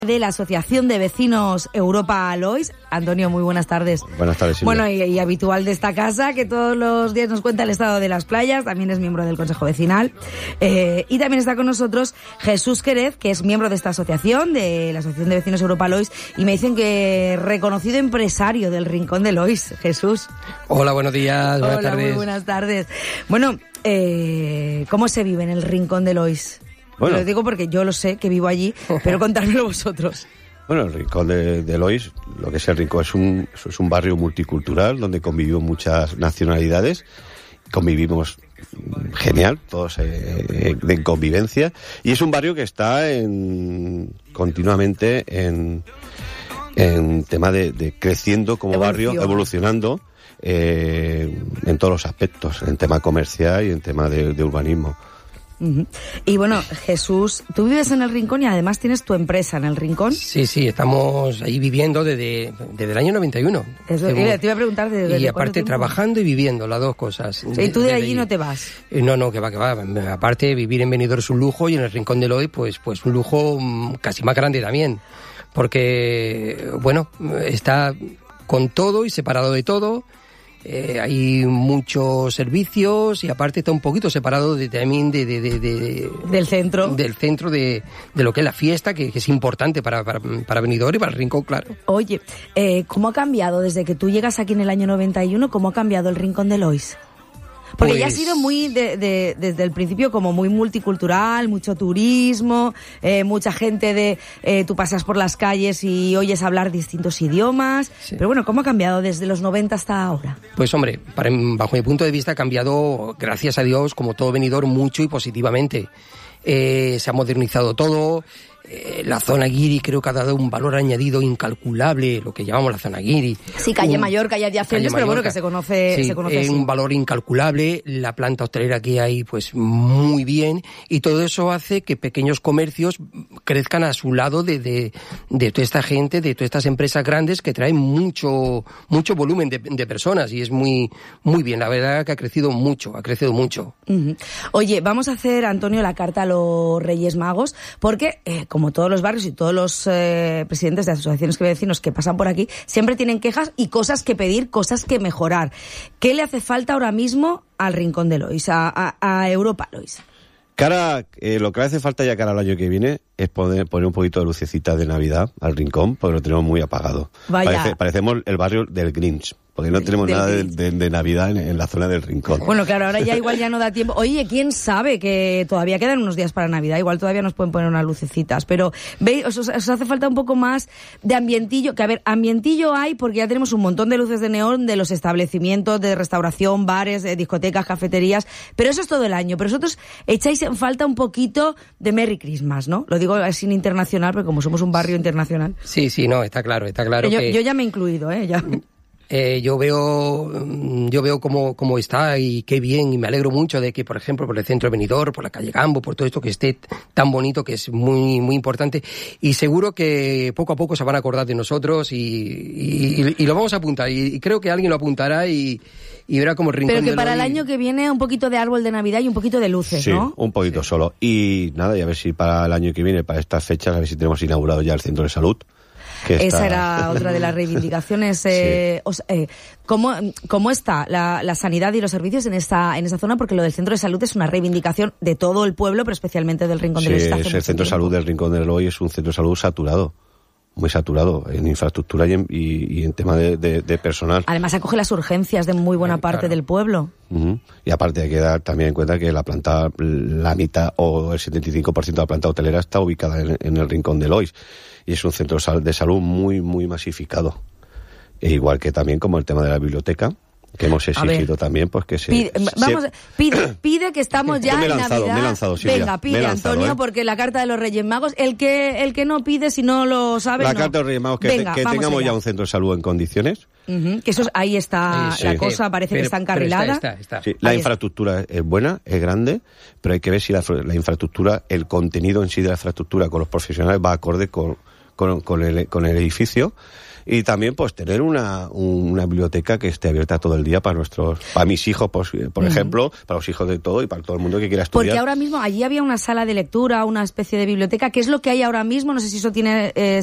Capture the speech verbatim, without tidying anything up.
De la Asociación de Vecinos Europa Lois. Antonio, muy buenas tardes. Buenas tardes, Silvia. Bueno, y, y habitual de esta casa, que todos los días nos cuenta el estado de las playas, también es miembro del Consejo Vecinal. Eh, y también está con nosotros Jesús Quérez, que es miembro de esta asociación, de la Asociación de Vecinos Europa Lois, y me dicen que reconocido empresario del Rincón de Lois. Jesús. Hola, buenos días, buenas Hola, tardes. Muy buenas tardes. Bueno, eh, ¿cómo se vive en el Rincón de Lois? Bueno. Lo digo porque yo lo sé, que vivo allí, pero contármelo vosotros. Bueno, el Rincón de, de Lois, lo que es el Rincón, es un, es un barrio multicultural donde convivimos muchas nacionalidades, convivimos genial, todos eh, en convivencia, y es un barrio que está en, continuamente en, en tema de, de creciendo como Evolución. barrio, evolucionando eh, en todos los aspectos, en tema comercial y en tema de, de urbanismo. Uh-huh. Y bueno, Jesús, tú vives en el Rincón y además tienes tu empresa en el Rincón. Sí, sí, estamos ahí viviendo desde, desde el año noventa y uno. Eso, Según, te iba a preguntar de, de Y aparte trabajando y viviendo, las dos cosas. Sí, ¿y tú de, de allí allí no te vas? No, no, que va, que va. Aparte, vivir en Benidorm es un lujo y en el Rincón de Lois, pues, pues un lujo casi más grande también. Porque, bueno, está con todo y separado de todo. Eh, hay muchos servicios y aparte está un poquito separado de, también de, de, de, de del centro del centro de, de lo que es la fiesta, que, que es importante para, para, para Benidorm y para el Rincón, claro. Oye, eh, ¿cómo ha cambiado desde que tú llegas aquí en el año noventa y uno? ¿Cómo ha cambiado el Rincón de Lois? Porque pues... ya ha sido muy, de, de, desde el principio, como muy multicultural, mucho turismo, eh, mucha gente de... Eh, tú pasas por las calles y oyes hablar distintos idiomas. Sí. Pero bueno, ¿cómo ha cambiado desde los noventa hasta ahora? Pues hombre, para, bajo mi punto de vista ha cambiado, gracias a Dios, como todo Benidorm, mucho y positivamente. Eh, se ha modernizado todo. Eh, la zona guiri creo que ha dado un valor añadido incalculable, lo que llamamos la zona guiri. Sí, calle un, Mallorca y adyacentes, pero bueno, que se conoce, sí, se conoce eh, así. Un valor incalculable, la planta hostelera que hay, pues muy bien, y todo eso hace que pequeños comercios crezcan a su lado de, de, de toda esta gente, de todas estas empresas grandes que traen mucho, mucho volumen de, de personas, y es muy, muy bien. La verdad que ha crecido mucho, ha crecido mucho. Uh-huh. Oye, vamos a hacer, Antonio, la carta a los Reyes Magos, porque, eh, como todos los barrios y todos los eh, presidentes de asociaciones de vecinos que pasan por aquí, siempre tienen quejas y cosas que pedir, cosas que mejorar. ¿Qué le hace falta ahora mismo al Rincón de Lois, a, a, a Europa Lois? Cara, eh, lo que le hace falta ya cara al año que viene es poner, poner un poquito de lucecita de Navidad al Rincón, porque lo tenemos muy apagado. Vaya. Parece, parecemos el barrio del Grinch, porque no tenemos del nada de, Grinch. de, de Navidad en, en la zona del Rincón. Bueno, claro, ahora ya igual ya no da tiempo. Oye, ¿quién sabe que todavía quedan unos días para Navidad? Igual todavía nos pueden poner unas lucecitas, pero veis, os, os hace falta un poco más de ambientillo, que a ver, ambientillo hay porque ya tenemos un montón de luces de neón de los establecimientos de restauración, bares, de discotecas, cafeterías, pero eso es todo el año. Pero vosotros echáis en falta un poquito de Merry Christmas, ¿no? Lo digo así internacional, porque como somos un barrio internacional. Sí, sí, no, está claro, está claro. Yo, que... yo ya me he incluido, ¿eh? Ya. Eh, yo veo, yo veo cómo, cómo está y qué bien, y me alegro mucho de que, por ejemplo, por el centro de Benidorm, por la calle Gambo, por todo esto que esté tan bonito, que es muy, muy importante, y seguro que poco a poco se van a acordar de nosotros y, y, y lo vamos a apuntar, y, y creo que alguien lo apuntará y, y verá como el Rincón Pero que de para Lois... el año que viene un poquito de árbol de Navidad y un poquito de luces, sí, ¿no? un poquito sí. solo. Y nada, y a ver si para el año que viene, para estas fechas, a ver si tenemos inaugurado ya el centro de salud. Esa está... era otra de las reivindicaciones. Eh, sí. os, eh, ¿cómo, ¿Cómo está la, la sanidad y los servicios en esta en esa zona? Porque lo del centro de salud es una reivindicación de todo el pueblo, pero especialmente del Rincón sí, de Lois. Sí, el centro de salud del Rincón de Lois es un centro de salud saturado. Muy saturado en infraestructura y en, y, y en tema de, de, de personal. Además acoge las urgencias de muy buena parte claro. del pueblo. Uh-huh. Y aparte hay que dar también en cuenta que la planta, la mitad o el setenta y cinco por ciento de la planta hotelera está ubicada en, en el Rincón de Lois. Y es un centro de salud muy, muy masificado. E igual que también como el tema de la biblioteca, que hemos exigido también, pues que se... Pide, vamos, se... pide, pide que estamos ya me he en lanzado, Navidad. Me he lanzado, Silvia. Venga, pide, lanzado, Antonio, ¿eh? porque la carta de los Reyes Magos, el que el que no pide, si no lo sabe, La no. carta de los Reyes Magos, que, Venga, te, que tengamos allá. ya un centro de salud en condiciones. Uh-huh, que eso, ahí está sí, la sí. cosa, parece pero, que está encarrilada. Está, está, está. Sí, la ahí infraestructura está. Es buena, es grande, pero hay que ver si la, la infraestructura, el contenido en sí de la infraestructura con los profesionales va acorde con con, con, el, con el edificio. Y también, pues, tener una, una biblioteca que esté abierta todo el día para nuestros, para mis hijos, pues, por uh-huh. ejemplo, para los hijos de todo y para todo el mundo que quiera estudiar. Porque ahora mismo allí había una sala de lectura, una especie de biblioteca. ¿Qué es lo que hay ahora mismo? No sé si eso tiene... Eh,